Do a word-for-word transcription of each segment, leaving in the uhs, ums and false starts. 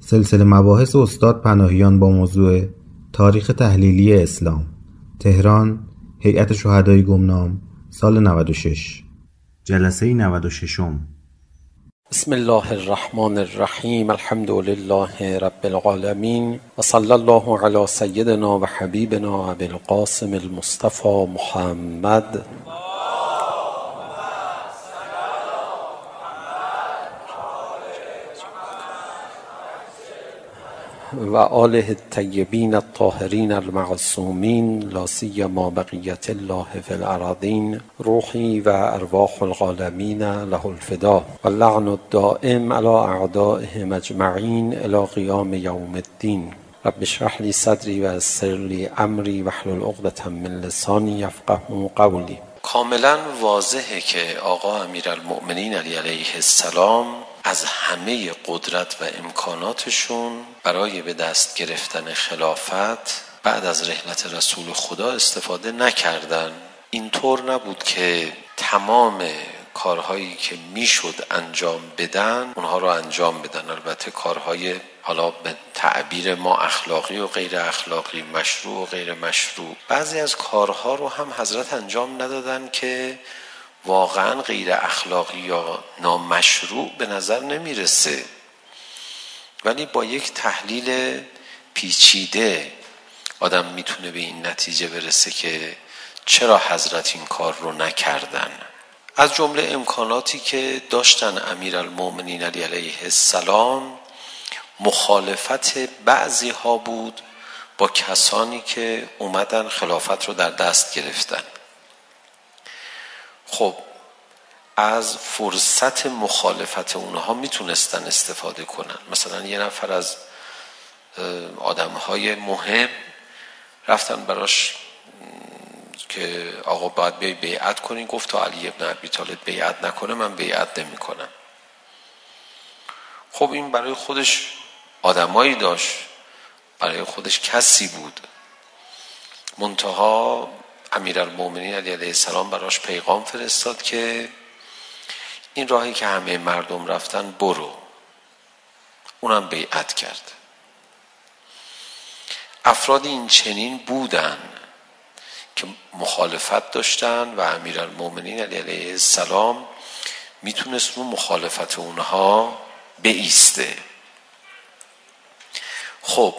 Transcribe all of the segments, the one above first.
سلسله مباحث استاد پناهیان با موضوع تاریخ تحلیلی اسلام، تهران، هیئت شهدای گمنام، سال نود و شش. جلسه نود و ششم. بسم الله الرحمن الرحیم. الحمد لله رب العالمین و صلی الله علی سیدنا و حبیبنا ابی القاسم المصطفى محمد و آله الطیبین الطاهرین المعصومین، لا سیما بقیت الله فی الارضین، روحی و ارواح العالمین له الفدا و اللعن الدائم علی اعدائهم اجمعین الی قیام یوم الدین. رب اشرح لی صدری و یسر لی امری واحلل عقدة من لسانی یفقهوا قولی. کاملا واضحه که آقا امیرالمؤمنین علی علیه السلام از همه قدرت و امکاناتشون برای به دست گرفتن خلافت بعد از رحلت رسول خدا استفاده نکردن. اینطور نبود که تمام کارهایی که میشد انجام بدن اونها رو انجام بدن. البته کارهای حالا به تعبیر ما اخلاقی و غیر اخلاقی، مشروع و غیر مشروع، بعضی از کارها رو هم حضرت انجام ندادن که واقعا غیر اخلاقی یا نامشروع به نظر نمیرسه، ولی با یک تحلیل پیچیده آدم میتونه به این نتیجه برسه که چرا حضرت این کار رو نکردن. از جمله امکاناتی که داشتن امیرالمؤمنین علی علیه السلام مخالفت بعضی ها بود با کسانی که اومدن خلافت رو در دست گرفتن. خب از فرصت مخالفت اونها میتونستن استفاده کنن. مثلا یه نفر از آدمهای مهم رفتن براش که آقا باید بیای بیعت کنین، گفت تا علی ابن ابی طالب بیعت نکنه من بیعت نمی کنم. خب این برای خودش آدمایی داشت، برای خودش کسی بود. منتها امیرالمؤمنین علی علیه السلام براش پیغام فرستاد که این راهی که همه مردم رفتن برو. اونم بیعت کرد. افراد این چنین بودن که مخالفت داشتن و امیرالمؤمنین علی علیه السلام میتونست رو مخالفت اونها بایسته. خب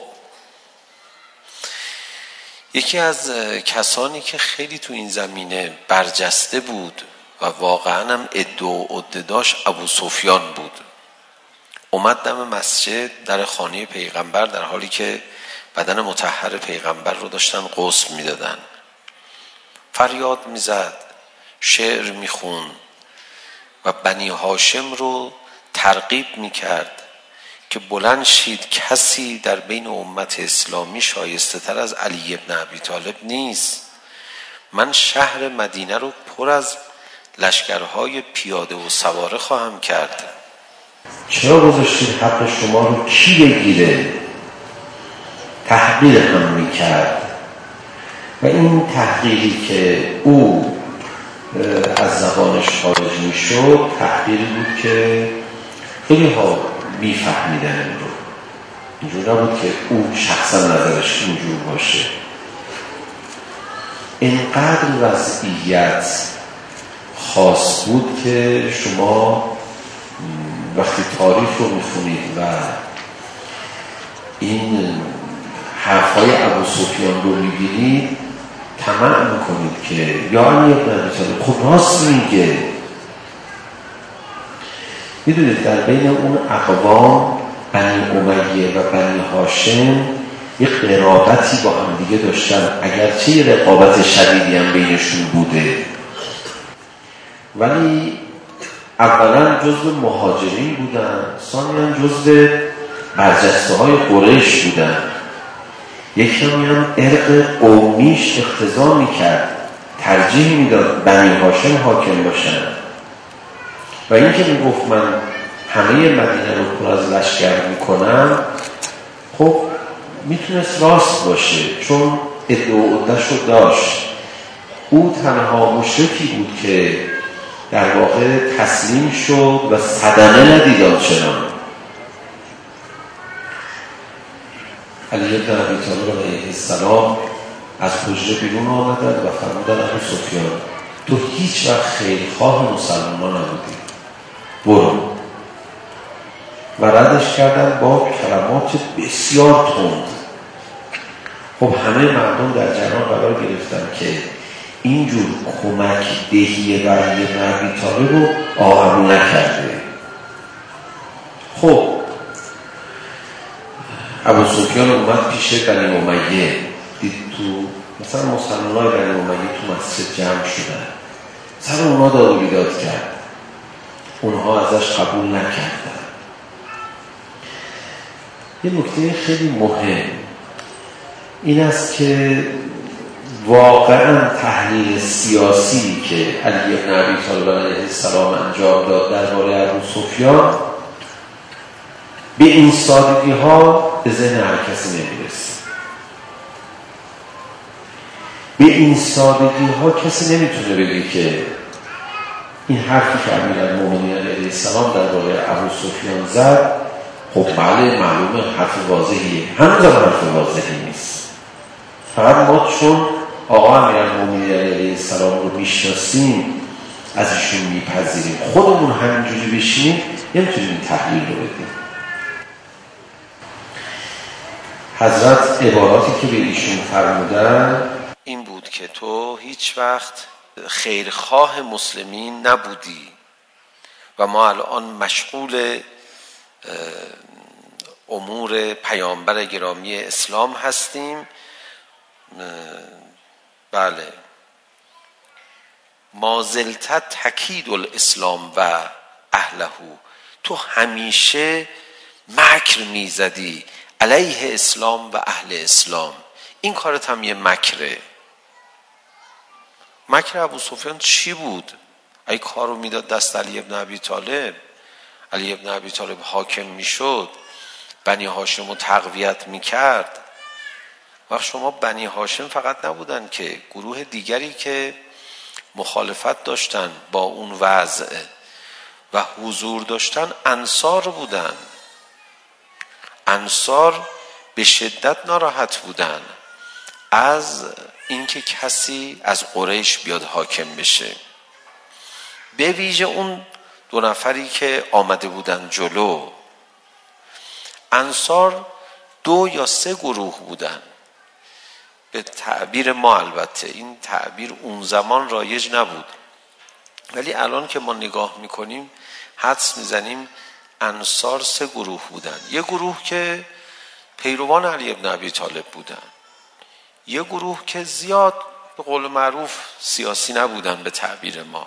یکی از کسانی که خیلی تو این زمینه برجسته بود و واقعا هم ادعا و عده داشت ابو سفیان بود. اومد دم مسجد در خانه پیغمبر در حالی که بدن مطهر پیغمبر رو داشتن غسل میدادن، فریاد میزد، شعر میخون و بنی هاشم رو ترغیب میکرد که بلند شید، کسی در بین امت اسلامی شایسته تر از علی ابن ابی طالب نیست. من شهر مدینه رو پر از لشکرهای پیاده و سواره خواهم کرد. چرا گذاشتید حق شما رو کی بگیره؟ تحقیر هم میکرد و این تحقیری که او از زبانش خارج میشد تحقیری بود که خیلی ها میفهمیدن این رو. اینجور نبود که او شخصا نظرش اینجور باشه. اینقدر وضعیت خاص بود که شما وقتی تاریخ رو میخونید و این حرفای ابو سفیان رو میبینید طمع میکنید که یا علی ابن ابی طالب خب راست میگه. میدونید در بین اون اقوام بنی امیه و بنی هاشم یک قرابتی با هم دیگه داشتن، اگرچه یه رقابت شدیدی هم بینشون بوده، ولی اولا جزو مهاجرین بودن، ثانیاً جزو برجسته های قریش بودن. یکی هم ارق قومیش اقتضا میکرد، ترجیح میداد بنی هاشم حاکم باشن و این که میگفت من همه مدینه رو پر از لشکر میکنم، خب میتونست راست باشه چون ادعا و عده‌ش رو داشت. او تنها مشرکی بود که در واقع تسلیم شد و صدمه ندید آنچنان. علی بن ابی طالب علیه السلام از حجره بیرون آمدند و فرمودند ابو سفیان تو هیچ وقت خیرخواه مسلمان نبودی، برو. و ردش کردن با کلمات بسیار تند. خب همه مردم در جریان قرار گرفتن که اینجور کمک دهی برای ابن ابی طالب رو آقا نکرده. خب ابو سفیان اومد پیش بنی امیه، دید تو مثلا مسلمان‌های بنی امیه تو مسجد جمع شدن، سر اونا داد و بیداد کرد، اونها ازش قبول نکردن. یه نکته خیلی مهم این است که واقعا تحلیل سیاسی که علی بن ابی طالب علیه السلام انجام داد درباره ابو سفیان به این سادگی ها به ذهن هر کسی نمیرسه. به این سادگی ها کسی نمیتونه بگه که این حرفی که امیرالمومنین علیه السلام درباره ابو سفیان زد خب بله معلومه حرف واضحیه، هنوز هم حرف واضحی نیست. فقط ما چون آقا امیرالمومنین علیه السلام رو میشناسیم از ایشون میپذیریم، خودمون همینجوری بشینیم نمیتونیم تحلیل رو بدیم. حضرت عباراتی که به ایشون فرمودن این بود که تو هیچ وقت خیرخواه مسلمین نبودی و ما الان مشغول امور پیامبر گرامی اسلام هستیم. بله ما زلت تکید الاسلام و اهله، تو همیشه مکر میزدی علیه اسلام و اهل اسلام. این کارت هم یه مکره. مکر ابو سفیان چی بود؟ ای کارو میداد دست علی بن ابی طالب، علی بن ابی طالب حاکم میشد، بنی هاشم رو تقویت میکرد. وقت شما بنی هاشم فقط نبودن که گروه دیگری که مخالفت داشتن با اون وضع و حضور داشتن انصار بودن. انصار به شدت ناراحت بودن از اینکه کسی از قریش بیاد حاکم بشه، به ویژه اون دو نفری که آمده بودن جلو. انصار دو یا سه گروه بودن به تعبیر ما، البته این تعبیر اون زمان رایج نبود، ولی الان که ما نگاه میکنیم حدس میزنیم انصار سه گروه بودن. یه گروه که پیروان علی بن ابی طالب بودن، یه گروه که زیاد به قول معروف سیاسی نبودن به تعبیر ما،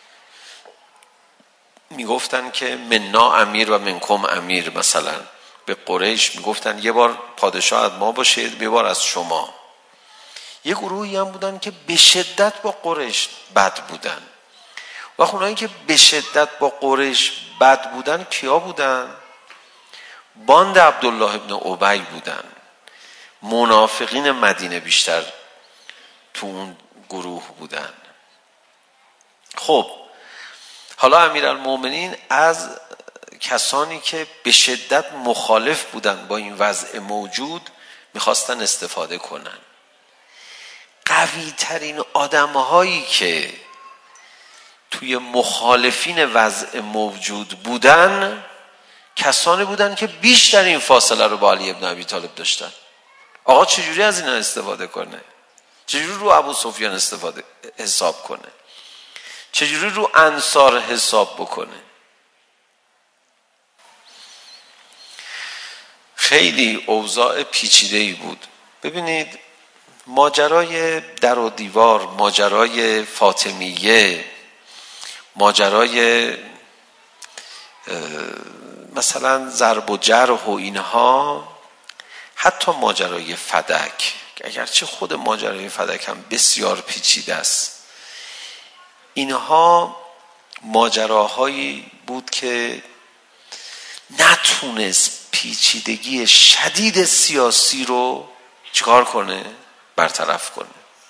میگفتن که مننا امیر و منکم امیر. مثلا به قریش میگفتن یه بار پادشاه از ما باشه یه بار از شما. یه گروهی هم بودن که به شدت با قریش بد بودن. و اونایی که به شدت با قریش بد بودن کیا بودن؟ باند عبدالله ابن ابی بودن. منافقین مدینه بیشتر تو اون گروه بودن. خب حالا امیرالمومنین از کسانی که به شدت مخالف بودن با این وضع موجود میخواستن استفاده کنن. قوی ترین آدم هایی که توی مخالفین وضع موجود بودن کسانی بودن که بیشتر این فاصله رو با علی بن ابی طالب داشتن. آقا چجوری از اینا استفاده کنه؟ چجوری رو ابو سفیان استفاده حساب کنه؟ چجوری رو انصار حساب بکنه؟ خیلی اوضاع پیچیده‌ای بود. ببینید ماجرای در و دیوار، ماجرای فاطمیه، ماجرای مثلا ضرب و جرح و اینها، حتی ماجرای فدک، اگرچه خود ماجرای فدک هم بسیار پیچیده است، اینها ماجراهایی بود که نتونست پیچیدگی شدید سیاسی رو چیکار کنه؟ برطرف کنه.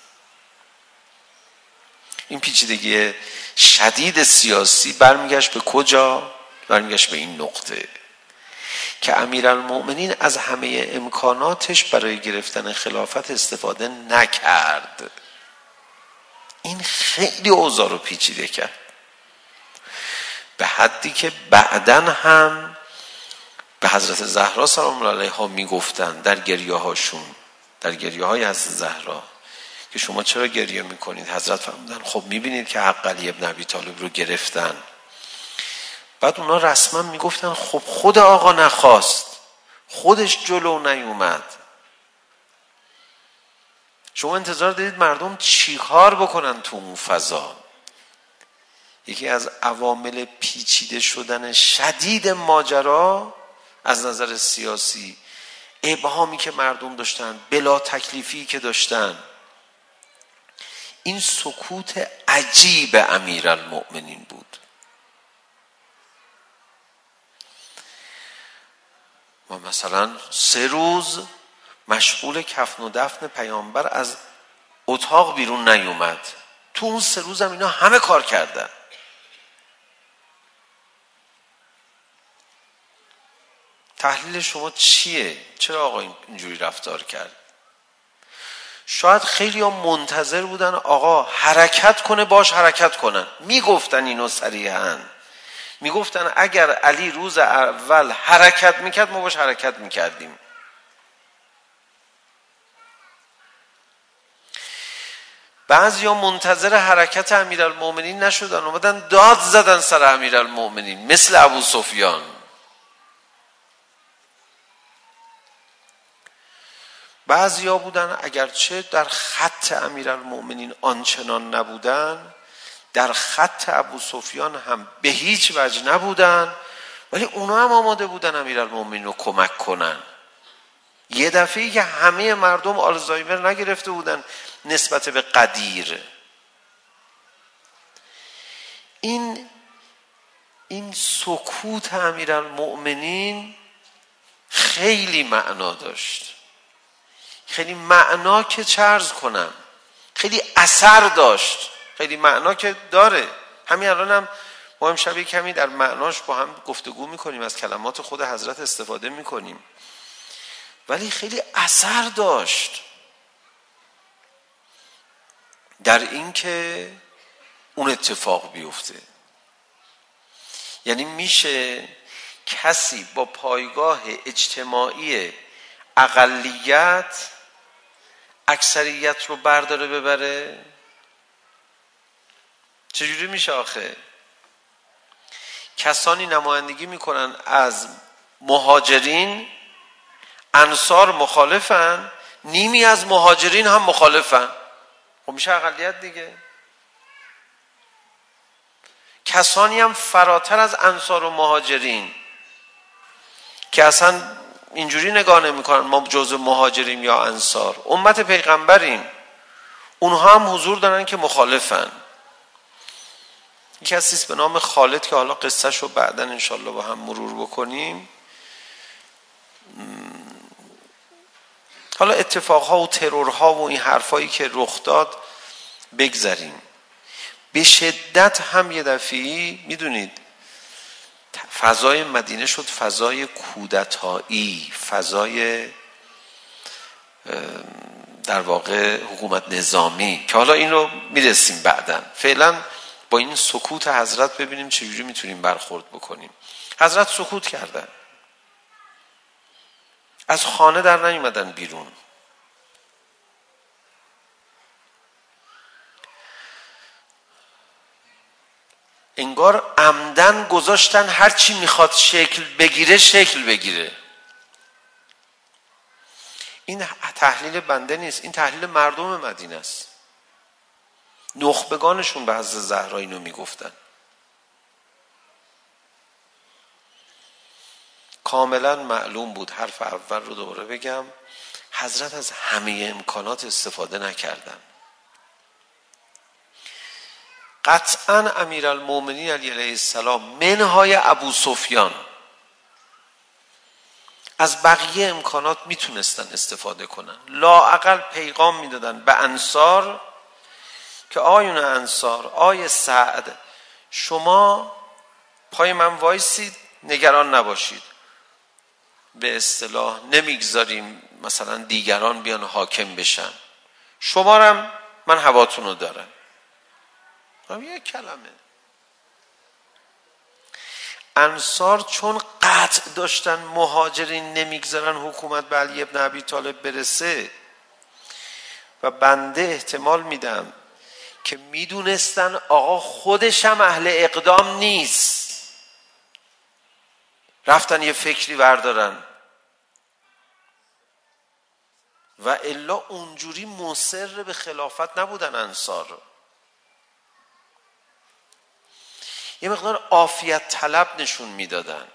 این پیچیدگی شدید سیاسی برمیگشت به کجا؟ برمیگشت به این نقطه که امیرالمؤمنین از همه امکاناتش برای گرفتن خلافت استفاده نکرد. این خیلی اوضاع رو پیچیده کرد، به حدی که بعداً هم به حضرت زهرا سلام الله علیها میگفتن در گریه هاشون، در گریه های حضرت زهرا، که شما چرا گریه میکنید؟ حضرت فرمودن خب میبینید که حق علی ابن ابی طالب رو گرفتن. بعد اونا رسما میگفتن خب خود آقا نخواست، خودش جلو نیومد. شما انتظار دارید مردم چی کار بکنن تو اون فضا؟ یکی از عوامل پیچیده شدن شدید ماجرا از نظر سیاسی، ابهامی که مردم داشتن، بلا تکلیفی که داشتن، این سکوت عجیب امیرالمؤمنین بود. و مثلا سه روز مشغول کفن و دفن پیامبر از اتاق بیرون نیومد. تو اون سه روز هم اینا همه کار کردن. تحلیل شما چیه؟ چرا آقا اینجوری رفتار کرد؟ شاید خیلی ها منتظر بودن آقا حرکت کنه، باش حرکت کنن. میگفتن اینو صریحاً، میگفتن اگر علی روز اول حرکت میکرد ما باش حرکت میکردیم. بعضی ها منتظر حرکت امیرالمؤمنین نشدن، اومدن داد زدن سر امیرالمؤمنین، مثل ابو سفیان. بعضی ها بودن اگرچه در خط امیرالمؤمنین آنچنان نبودن، در خط ابو سفیان هم به هیچ وجه نبودن، ولی اونا هم آماده بودن امیرالمؤمنین رو کمک کنن. یه دفعه‌ای که همه مردم آلزایمر نگرفته بودن نسبت به قدیر. این این سکوت امیرالمؤمنین خیلی معنا داشت، خیلی معنا که چه عرض کنم، خیلی اثر داشت، خیلی معنا که داره. همین الان هم ما امشب کمی در معناش با هم گفتگو میکنیم، از کلمات خود حضرت استفاده میکنیم، ولی خیلی اثر داشت در این که اون اتفاق بیفته. یعنی میشه کسی با پایگاه اجتماعی اقلیت اکثریت رو برداره ببره؟ چجوری میشه آخه؟ کسانی نمایندگی میکنن از مهاجرین، انصار مخالفن، نیمی از مهاجرین هم مخالفن، خب میشه اقلیت دیگه. کسانی هم فراتر از انصار و مهاجرین که اصلا اینجوری نگاه نمیکنن ما جزء مهاجریم یا انصار، امت پیغمبریم، اونها هم حضور دارن که مخالفن. یکی هستیست به نام خالد که حالا قصهش رو بعدن انشالله با هم مرور بکنیم. حالا اتفاقها و ترورها و این حرفایی که رخ داد بگذاریم. به شدت هم یه دفعی میدونید فضای مدینه شد فضای کودتایی، فضای در واقع حکومت نظامی، که حالا این رو میرسیم بعدن. فعلا با این سکوت حضرت ببینیم چجوری میتونیم برخورد بکنیم. حضرت سکوت کردن، از خانه در نیومدن بیرون. انگار عمدن گذاشتن هر چی میخواد شکل بگیره شکل بگیره. این تحلیل بنده نیست، این تحلیل مردم مدینه است. نخبگانشون به حضرت زهرا اینو میگفتن. کاملا معلوم بود، حرف اول رو دوباره بگم، حضرت از همه امکانات استفاده نکردن. قطعا امیرالمؤمنین علیه السلام منهای ابو سفیان از بقیه امکانات میتونستن استفاده کنن. لااقل پیغام میدادن به انصار که آیون انصار، آی سعد، شما پای من وایسید، نگران نباشید، به اصطلاح نمیگذاریم مثلا دیگران بیان حاکم بشن، شمارم من هواتون رو دارم. یک کلمه. انصار چون قطع داشتن مهاجرین نمیگذارن حکومت به علی ابن ابی طالب برسه و بنده احتمال میدم که میدونستن آقا خودش هم اهل اقدام نیست، رفتن یه فکری بردارن و الا اونجوری مصر به خلافت نبودن انصار. یه مقدار عافیت طلب نشون میدادن.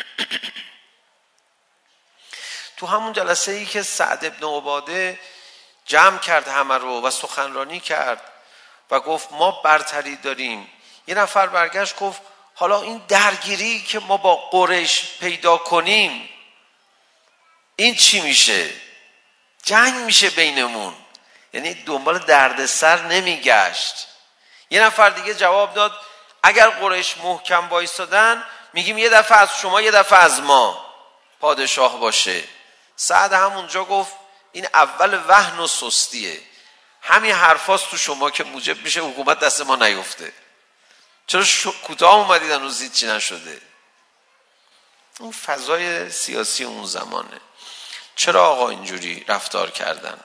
تو همون جلسه ای که سعد ابن عباده جمع کرد همه رو و سخنرانی کرد و گفت ما برتری داریم، یه نفر برگشت گفت حالا این درگیری که ما با قریش پیدا کنیم این چی میشه؟ جنگ میشه بینمون. یعنی دنبال دردسر نمیگشت. یه نفر دیگه جواب داد اگر قریش محکم وایسادن میگیم یه دفعه از شما یه دفعه از ما پادشاه باشه. سعد همونجا گفت این اول وهن و سستیه، همین حرفاست تو شما که موجب میشه حکومت دست ما نیفته. چرا ش... کوتاه اومدید هنوز هیچی نشده؟ اون فضای سیاسی اون زمانه. چرا آقا اینجوری رفتار کردن؟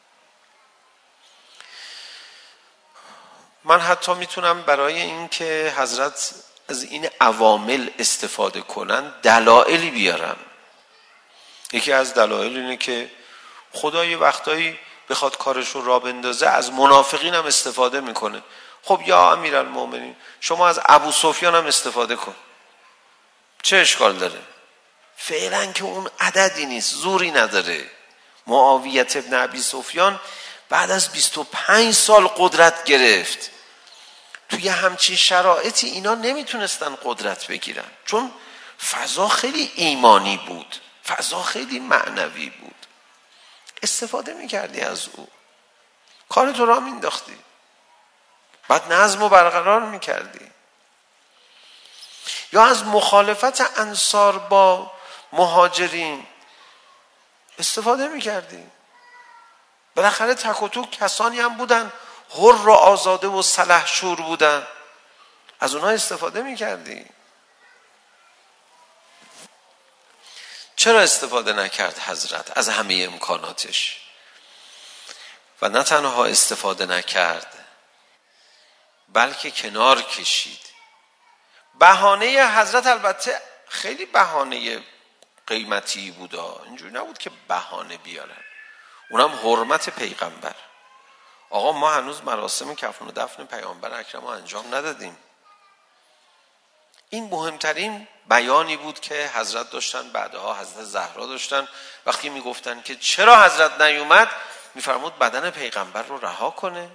من حتی میتونم برای این که حضرت از این عوامل استفاده کنن دلایلی بیارم. یکی از دلایل اینه که خدا یه وقتایی بخواد کارش رو راه بندازه از منافقین هم استفاده میکنه. خب یا امیرالمومنین شما از ابو سفیان هم استفاده کن، چه اشکال داره؟ فعلا که اون عددی نیست، زوری نداره. معاویه ابن ابی سفیان بعد از بیست و پنج سال قدرت گرفت. توی همچین شرایطی اینا نمیتونستن قدرت بگیرن، چون فضا خیلی ایمانی بود، فضا خیلی معنوی بود. استفاده میکردی از او، کار تو را مینداختی، بعد نظم رو برقرار میکردی. یا از مخالفت انصار با مهاجرین استفاده میکردی. بالاخره تک و توک کسانی هم بودن حر و آزاده و سلحشور بودن، از اونها استفاده میکردی. چرا استفاده نکرد حضرت از همه امکاناتش؟ و نه تنها استفاده نکرد بلکه کنار کشید. بهانه حضرت البته خیلی بهانه قیمتی بود، اینجوری نبود که بهانه بیارن، اونم حرمت پیغمبر. آقا ما هنوز مراسم کفن و دفن پیامبر اکرم رو انجام ندادیم. این مهمترین بیانی بود که حضرت داشتن، بعدها حضرت زهرا داشتن. وقتی میگفتن که چرا حضرت نیومد، میفرمود بدن پیغمبر رو رها کنه.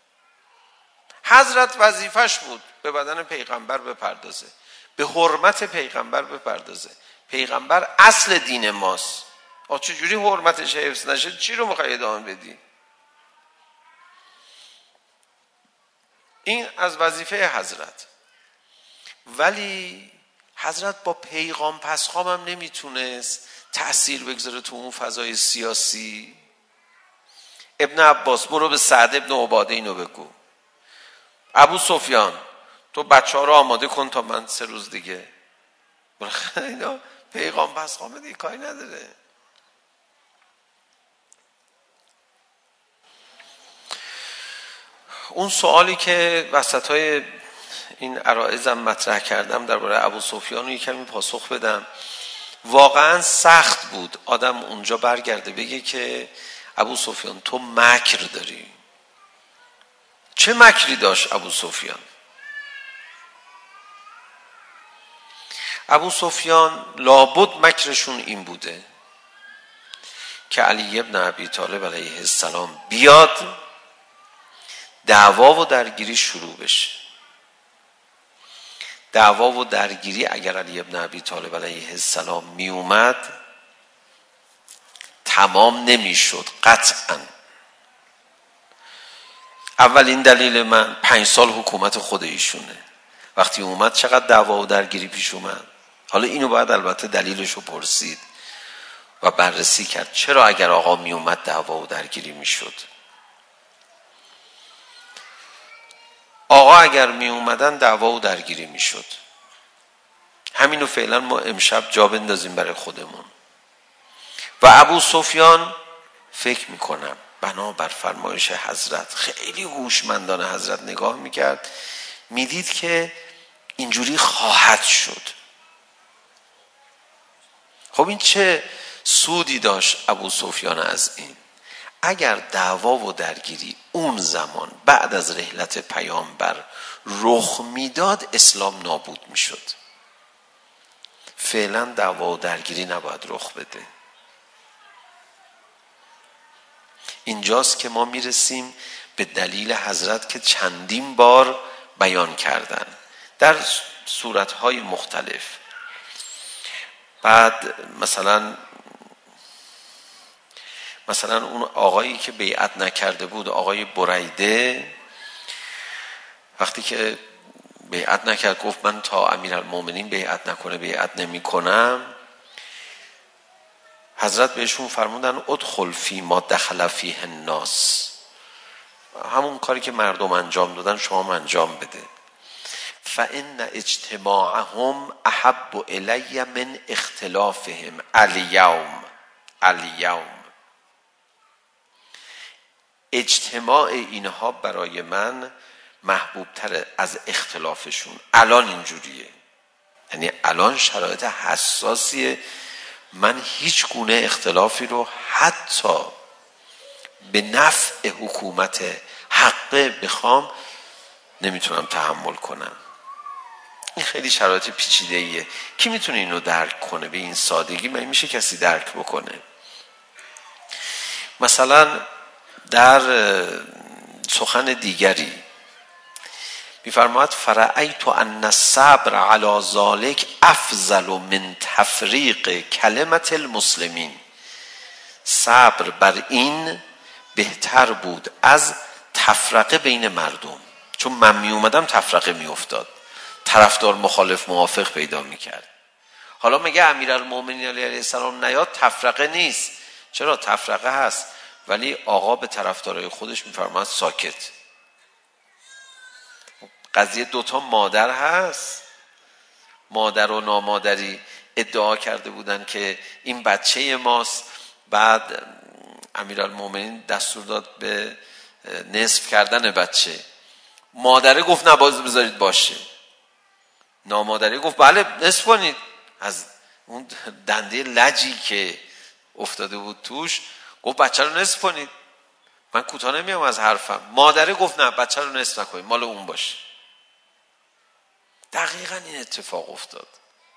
حضرت وظیفش بود به بدن پیغمبر بپردازه، به حرمت پیغمبر بپردازه. پیغمبر اصل دین ماست. آه چجوری حرمتش حفظ نشه؟ چی رو میخوای ادامه بدی؟ این از وظیفه حضرت. ولی حضرت با پیغام پسخام هم نمیتونست تأثیر بگذاره تو اون فضای سیاسی. ابن عباس برو به سعد ابن عباده اینو بگو. ابو سفیان تو بچه ها رو آماده کن تا من سه روز دیگه. اینا پیغام پسخام دیگه کاری نداره. اون سوالی که وسطای این عرائضم مطرح کردم درباره ابو سفیان رو یکمی پاسخ بدم. واقعا سخت بود آدم اونجا برگرده بگه که ابو سفیان تو مکر داری. چه مکری داشت ابو سفیان؟ ابو سفیان لابد مکرشون این بوده که علی ابن ابی طالب علیه السلام بیاد، دعوا و درگیری شروع بشه. دعوا و درگیری اگر علی ابن ابی طالب علیه السلام می اومد تمام نمی شد قطعا. اولین دلیل من پنج سال حکومت خود ایشونه. وقتی اومد چقدر دعوا و درگیری پیش اومد. حالا اینو باید البته دلیلشو پرسید. و بررسی کرد چرا اگر آقا می اومد دعوا و درگیری می شد. آقا اگر می اومدن دعوا و درگیری می شد. همینو فعلا ما امشب جا بندازیم برای خودمون. و ابو سفیان فکر می کنم بنا بر فرمایش حضرت خیلی هوشمندانه حضرت نگاه می کرد، می دید که اینجوری خواهد شد. خب این چه سودی داشت ابو سفیان از این؟ اگر دعوا و درگیری اون زمان بعد از رحلت پیامبر رخ میداد اسلام نابود میشد. فعلا دعوا و درگیری نباید رخ بده. اینجاست که ما میرسیم به دلیل حضرت که چندین بار بیان کردن در صورتهای مختلف. بعد مثلا مثلا اون آقایی که بیعت نکرده بود، آقای بریده، وقتی که بیعت نکرد گفت من تا امیرالمومنین بیعت نکنه بیعت نمی کنم، حضرت بهشون فرمودن ادخل فی ما دخل فیه الناس، همون کاری که مردم انجام دادن شما انجام بده. فان اجتماعهم احب الی من اختلافهم الیوم الیوم اجتماع اینها برای من محبوب تره از اختلافشون. الان اینجوریه، یعنی الان شرایط حساسیه، من هیچ گونه اختلافی رو حتی به نفع حکومت حقه بخوام نمیتونم تحمل کنم. این خیلی شرایط پیچیده ایه. کی میتونه اینو درک کنه به این سادگی؟ من میشه کسی درک بکنه؟ مثلا در سخن دیگری میفرماید فرأیت ان الصبر علی ذلک افضل من تفریق کلمت المسلمین. صبر بر این بهتر بود از تفرقه بین مردم، چون من می اومدم تفرقه می افتاد، طرفدار مخالف موافق پیدا می کرد. حالا میگه امیرالمومنین علیه السلام نیاد تفرقه نیست. چرا؟ تفرقه هست، ولی آقا به طرفدارای خودش میفرماید ساکت. قضیه دوتا مادر هست، مادر و نامادری ادعا کرده بودن که این بچه ماست، بعد امیرالمومنین دستور داد به نصف کردن بچه. مادره گفت نه باز بذارید باشه، نامادری گفت بله نصف کنید. از اون دنده لجی که افتاده بود توش گفت بچه رو نصف کنید، من کوتاه نمیام از حرفم. مادره گفت نه بچه رو نصف نکنید، مال اون باشه. دقیقا این اتفاق افتاد.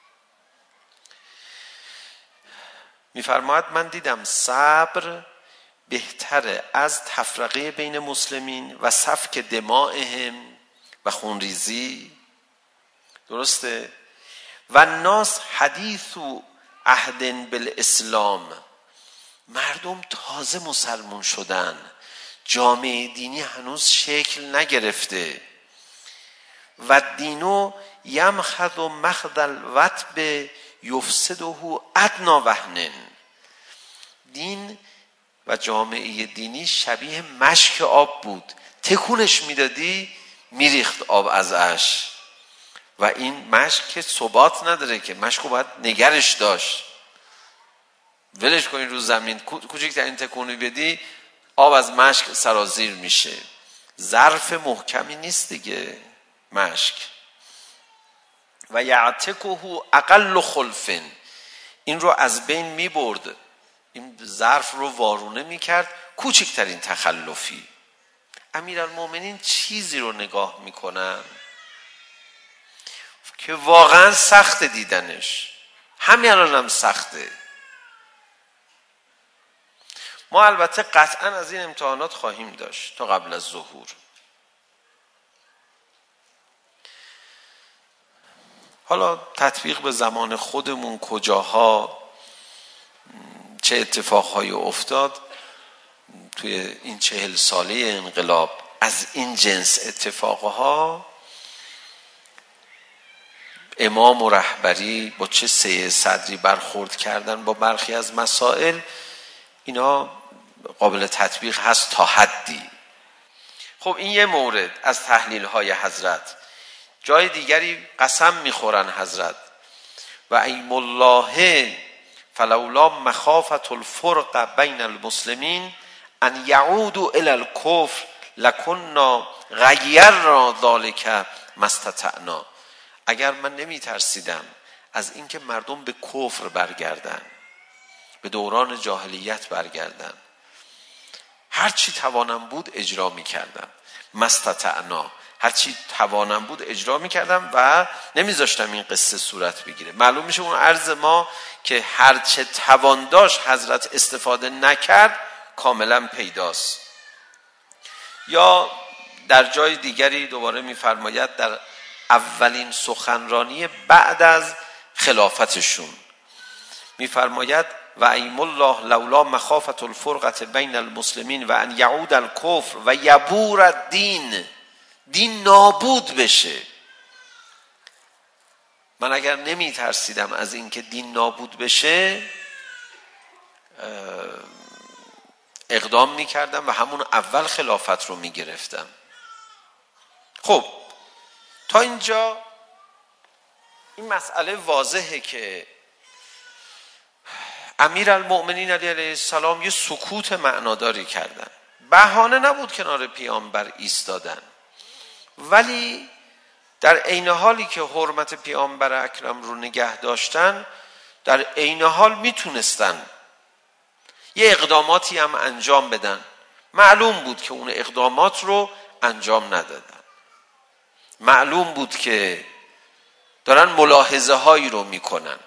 میفرماید من دیدم صبر بهتره از تفرقه بین مسلمین و سفک دمائهم و خونریزی. درسته؟ و ناس حدیث و عهد بالاسلام، مردم تازه مسلمون شدن، جامعه دینی هنوز شکل نگرفته. و دینو یمخذ و مخذ الوطب یفسده ادنا وهن. دین و جامعه دینی شبیه مشک آب بود، تکونش میدادی میریخت آب از اش. و این مشک که ثبات نداره که، مشک رو باید نگرش داشت، ولش کنی رو زمین، کوچکترین تکونی بدی آب از مشک سرازیر میشه. ظرف محکمی نیست دیگه مشک. و یعتکه اقل خلفن، این رو از بین میبرد، این ظرف رو وارونه میکرد کوچکترین تخلفی. امیرالمومنین چیزی رو نگاه میکنن که واقعا سخت دیدنش، همین الان هم سخته. ما البته قطعا از این امتحانات خواهیم داشت تا قبل از ظهور. حالا تطبیق به زمان خودمون کجاها چه اتفاقهایی افتاد توی این چهل ساله انقلاب، از این جنس اتفاقها امام و رهبری با چه سعه صدری برخورد کردن با برخی از مسائل، اینا قابل تطبیق هست تا حدی. خب این یه مورد از تحلیل های حضرت. جای دیگری قسم میخورن حضرت و ایم الله فلولا مخافة الفرق بین المسلمین ان یعودوا الی الکفر لکنا غیرنا ذلک ما استطعنا. اگر من نمی ترسیدم از اینکه مردم به کفر برگردن، به دوران جاهلیت برگردن، هر چی توانم بود اجرا می کردم. ما استطعنا، هر چی توانم بود اجرا می کردم و نمی ذاشتم این قصه صورت بگیره. معلوم میشه اون عرض ما که هر چه توان داشت حضرت استفاده نکرد کاملا پیداست. یا در جای دیگری دوباره میفرماید در اولین سخنرانی بعد از خلافتشون میفرماید و ایم الله لولا مخافة الفرقة بین المسلمین و ان یعود الکفر و یبور الدین، دین نابود بشه. من اگر نمی ترسیدم از اینکه دین نابود بشه اقدام می کردم و همون اول خلافت رو می گرفتم. خب تا اینجا این مسئله واضحه که امیرالمؤمنین علی علیه السلام یه سکوت معناداری کردن. بهانه نبود کنار پیامبر ایستادن، ولی در عین حالی که حرمت پیامبر اکرم رو نگه داشتن، در عین حال میتونستن یه اقداماتی هم انجام بدن. معلوم بود که اون اقدامات رو انجام ندادن. معلوم بود که دارن ملاحظه هایی رو میکنن.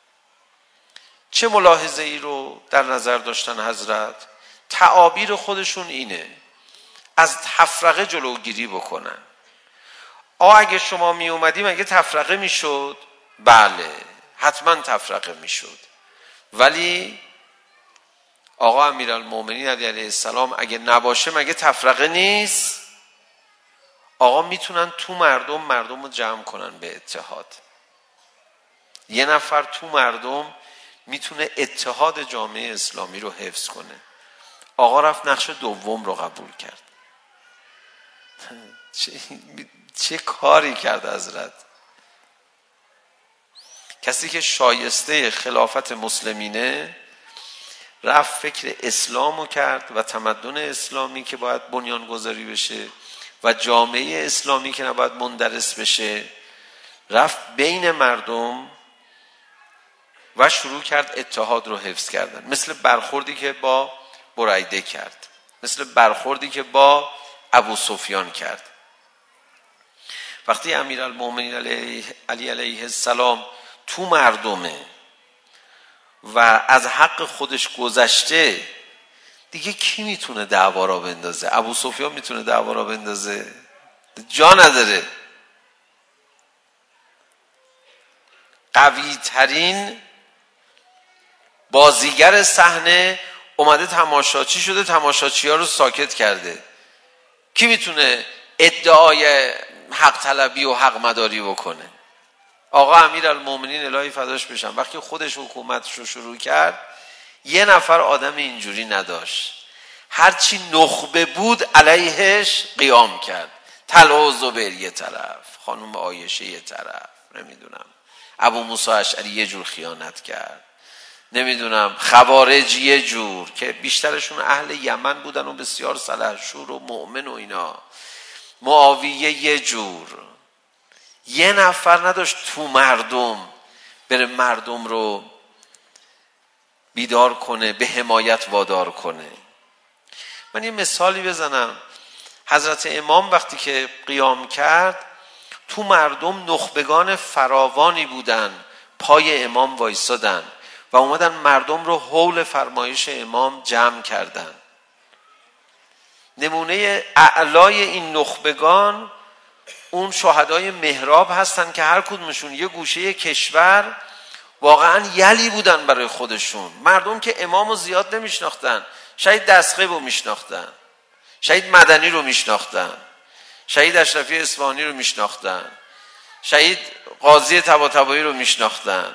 چه ملاحظه ای رو در نظر داشتن حضرت؟ تعابیر خودشون اینه: از تفرقه جلوگیری بکنن. آ اگه شما می اومدیم اگه تفرقه می شد، بله حتما تفرقه می شد، ولی آقا امیرالمؤمنین علیه السلام اگه نباشه مگه تفرقه نیست؟ آقا میتونن تو مردم مردم رو جمع کنن به اتحاد. یه نفر تو مردم میتونه اتحاد جامعه اسلامی رو حفظ کنه. آقا رفت نقش دوم رو قبول کرد. چه, چه کاری کرد حضرت؟ کسی که شایسته خلافت مسلمینه رفت فکر اسلامو کرد و تمدن اسلامی که باید بنیانگذاری بشه و جامعه اسلامی که نباید مندرس بشه، رفت بین مردم و شروع کرد اتحاد رو حفظ کردن. مثل برخوردی که با بریده کرد، مثل برخوردی که با ابو سفیان کرد. وقتی امیرالمؤمنین علی علیه السلام تو مردمه و از حق خودش گذشته، دیگه کی میتونه دعوا را بندازه؟ ابو سفیان میتونه دعوا را بندازه؟ جا نداره. قوی ترین بازیگر صحنه اومده تماشاچی شده، تماشاچی ها رو ساکت کرده. کی میتونه ادعای حق طلبی و حق مداری بکنه؟ آقا امیرالمؤمنین الهی فداش بشن وقتی خودش حکومتش رو شروع کرد یه نفر آدم اینجوری نداشت. هرچی نخبه بود علیهش قیام کرد. طلحه و زبیر یه طرف، خانم عایشه یه طرف، نمیدونم ابو موسی اشعری یه جور خیانت کرد، نمیدونم خوارج یه جور که بیشترشون اهل یمن بودن و بسیار سلحشور و مؤمن و اینا، معاویه یه جور. یه نفر نداشت تو مردم بره مردم رو بیدار کنه، به حمایت وادار کنه. من یه مثالی بزنم. حضرت امام وقتی که قیام کرد تو مردم نخبگان فراوانی بودن، پای امام وایسادن و اومدن مردم رو حول فرمایش امام جمع کردن. نمونه اعلای این نخبگان اون شهدای محراب هستن که هر کدومشون یه گوشه کشور واقعا یلی بودن برای خودشون. مردم که امامو زیاد نمیشناختن، شهید دستقیب رو میشناختن، شهید مدنی رو میشناختن، شهید اشرفی اصفهانی رو میشناختن، شهید قاضی طباطبایی رو میشناختن،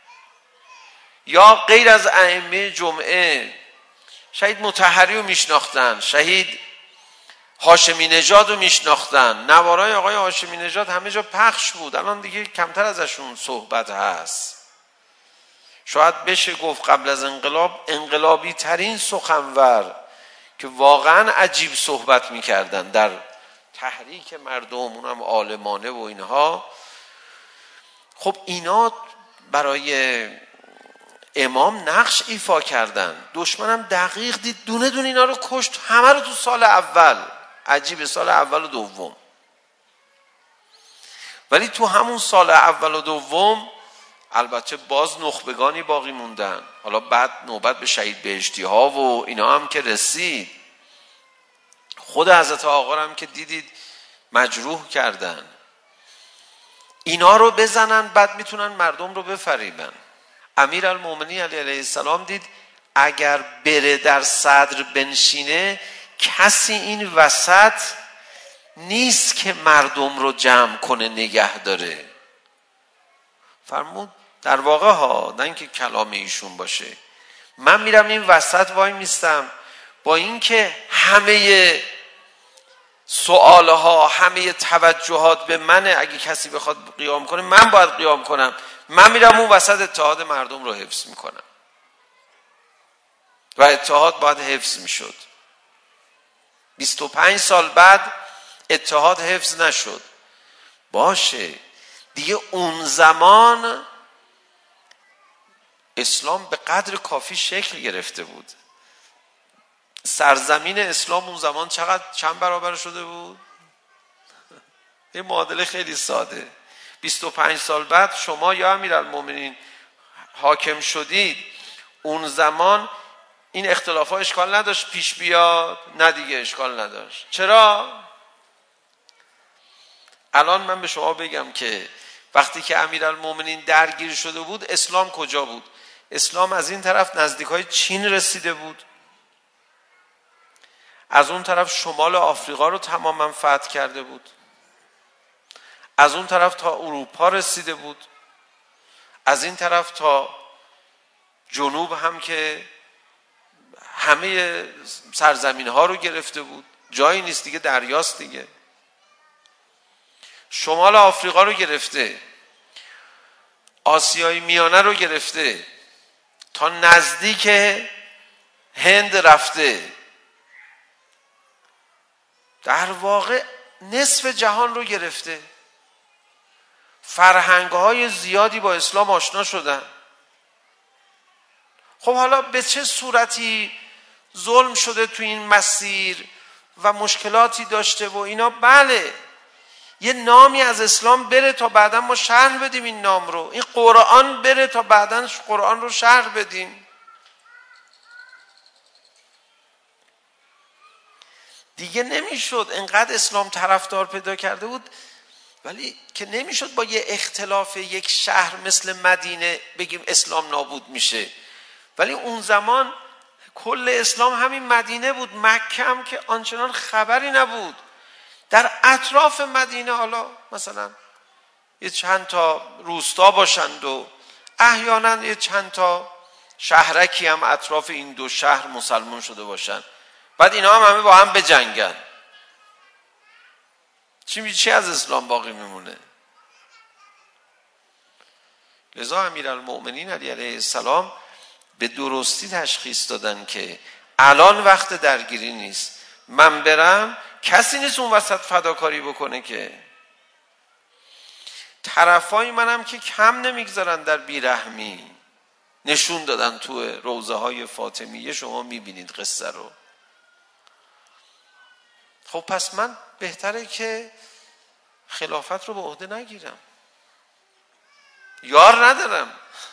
یا غیر از ائمه جمعه شهید مطهری رو میشناختن، شهید هاشمی نژاد رو میشناختن. نوارای آقای هاشمی نژاد همه جا پخش بود، الان دیگه کمتر ازشون صحبت هست. شاید بشه گفت قبل از انقلاب انقلابی ترین سخنور که واقعا عجیب صحبت میکردن در تحریک مردم، اونم عالمانه و اینها. خب اینا برای امام نقش ایفا کردن. دشمنم دقیق دید دونه دونه اینا رو کشت، همه رو تو سال اول. عجیب، سال اول و دوم. ولی تو همون سال اول و دوم البته باز نخبگانی باقی موندن. حالا بعد نوبت به شهید بهشتی ها و اینا هم که رسید، خود حضرت آقا هم که دیدید مجروح کردن. اینا رو بزنن بعد میتونن مردم رو بفریبن. امیرالمومنین علی علیه السلام دید اگر بره در صدر بنشینه کسی این وسط نیست که مردم رو جمع کنه نگه داره. فرمود در واقع ها، نه اینکه کلام ایشون باشه، من میرم این وسط وای میستم، با اینکه همه سوالها همه توجهات به منه، اگه کسی بخواد قیام کنه من باید قیام کنم، من میرم اون وسط اتحاد مردم رو حفظ میکنم. و اتحاد باید حفظ میشد. بیست و پنج سال بعد اتحاد حفظ نشد. باشه دیگه، اون زمان اسلام به قدر کافی شکل گرفته بود. سرزمین اسلام اون زمان چقدر چند برابر شده بود؟ یه معادله خیلی ساده. بیست و پنج سال بعد شما یا امیرالمومنین حاکم شدید، اون زمان این اختلاف ها اشکال نداشت پیش بیاد؟ نه دیگه اشکال نداشت. چرا؟ الان من به شما بگم که وقتی که امیرالمومنین درگیر شده بود اسلام کجا بود؟ اسلام از این طرف نزدیکای چین رسیده بود، از اون طرف شمال آفریقا رو تماما فتح کرده بود، از اون طرف تا اروپا رسیده بود، از این طرف تا جنوب هم که همه سرزمین ها رو گرفته بود. جایی نیست دیگه، دریاست دیگه. شمال آفریقا رو گرفته، آسیای میانه رو گرفته، تا نزدیک هند رفته. در واقع نصف جهان رو گرفته. فرهنگ‌های زیادی با اسلام آشنا شدن. خب حالا به چه صورتی ظلم شده تو این مسیر و مشکلاتی داشته و اینا، بله یه نامی از اسلام بره تا بعدا ما شرح بدیم این نام رو، این قرآن بره تا بعدا قرآن رو شرح بدیم. دیگه نمیشد، انقدر اسلام طرفدار پیدا کرده بود ولی که نمیشد با یه اختلاف یک شهر مثل مدینه بگیم اسلام نابود میشه. ولی اون زمان کل اسلام همین مدینه بود. مکه هم که آنچنان خبری نبود. در اطراف مدینه حالا مثلا یه چند تا روستا باشند و احیانا یه چند تا شهرکی هم اطراف این دو شهر مسلمان شده باشند، بعد اینا هم همه با هم بجنگن. چی چی از اسلام باقی میمونه؟ لذا امیرالمومنین علی علیه السلام به درستی تشخیص دادن که الان وقت درگیری نیست. من برم کسی نیست اون وسط فداکاری بکنه که. طرفای منم که کم نمیگذارن در بیرحمی. نشون دادن تو روضه های فاطمیه، شما میبینید قصه رو. خب پس من بهتره که خلافت رو به عهده نگیرم. یار ندارم.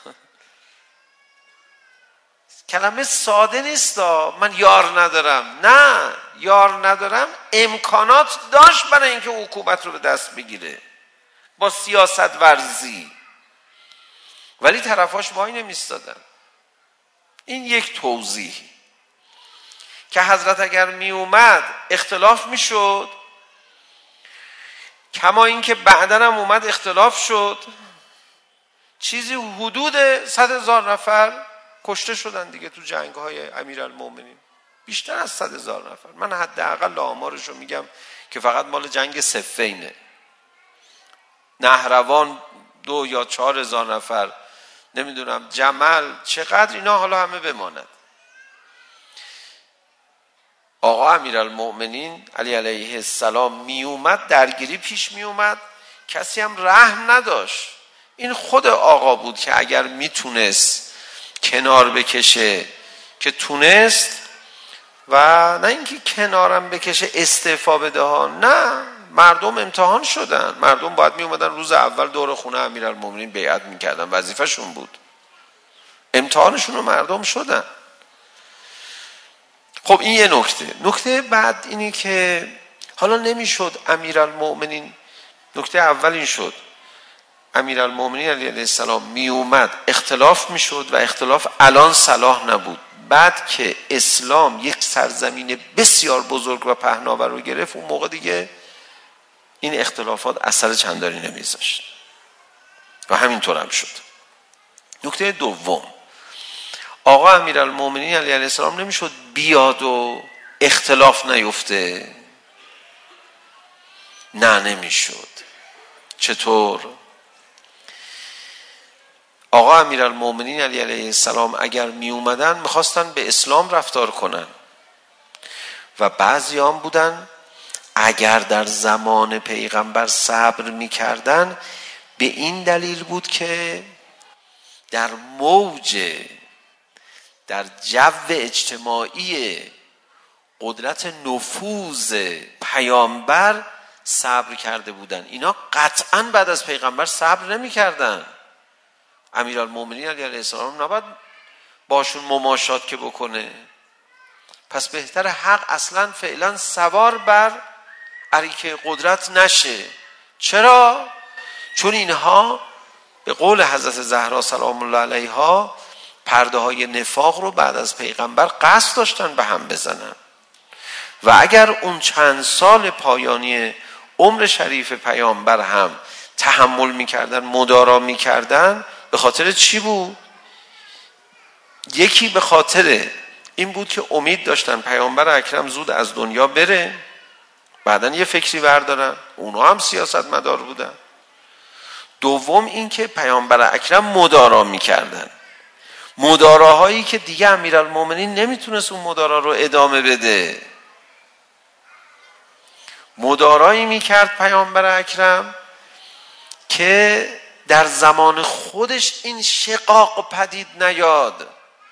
کلمه ساده نیست من یار ندارم. نه، یار ندارم امکانات داشت برای اینکه حکومت رو به دست بگیره با سیاست ورزی، ولی طرفاش وای نمیستادن. این یک توضیح که حضرت اگر می اومد اختلاف می شد، کما اینکه بعداً هم اومد اختلاف شد، چیزی حدود صد هزار نفر کشته شدن دیگه تو جنگ‌های امیرالمومنین، بیشتر از صد هزار نفر. من حداقل آمارش رو میگم که فقط مال جنگ صفینه. نهروان دو یا چهار هزار نفر، نمیدونم جمل چقدر، اینا حالا همه بماند. آقا امیرالمؤمنین علی علیه السلام می اومد، درگیری پیش می اومد، کسی هم رحم نداشت. این خود آقا بود که اگر میتونست کنار بکشه که تونست، و نه اینکه کنارم بکشه استعفا بده ها، نه، مردم امتحان شدن، مردم باید می اومدن روز اول دور خونه امیرالمومنین بیعت میکردن، وظیفه‌شون بود، امتحانشون رو مردم شدن. خب این یه نکته. نکته بعد اینی که حالا نمیشد امیرالمومنین، نکته اول این شد امیرالمومنین علیه السلام می اومد اختلاف میشد و اختلاف الان صلاح نبود. بعد که اسلام یک سرزمین بسیار بزرگ و پهناور رو گرفت، اون موقع دیگه این اختلافات اثر چندانی نمیذاشت و همینطور هم شد. نکته دوم، آقا امیرالمومنین علیه السلام نمیشد بیاد و اختلاف نیفته، نه نمیشد. چطور؟ آقا امیرالمومنین علیه السلام اگر می اومدن میخواستن به اسلام رفتار کنن و بعضی هم بودن اگر در زمان پیغمبر صبر میکردن به این دلیل بود که در موج، در جو اجتماعی قدرت نفوذ پیامبر صبر کرده بودن. اینا قطعاً بعد از پیغمبر صبر نمی کردن. امیرالمومنین علیه السلام نباید باشون مماشات که بکنه. پس بهتر حق اصلاً فعلاً سوار بر اریکه قدرت نشه. چرا؟ چون اینها به قول حضرت زهرا سلام الله علیها پرده های نفاق رو بعد از پیغمبر قصد داشتن به هم بزنن و اگر اون چند سال پایانی عمر شریف پیامبر هم تحمل میکردن، مدارا میکردن، به خاطر چی بود؟ یکی به خاطر این بود که امید داشتن پیامبر اکرم زود از دنیا بره، بعدن یه فکری بردارن، اونا هم سیاست مدار بودن. دوم این که پیامبر اکرم مدارا میکردن، مداراهایی که دیگه امیرالمومنین نمیتونست اون مدارا رو ادامه بده. مدارایی میکرد پیامبر اکرم که در زمان خودش این شقاق پدید نیاد.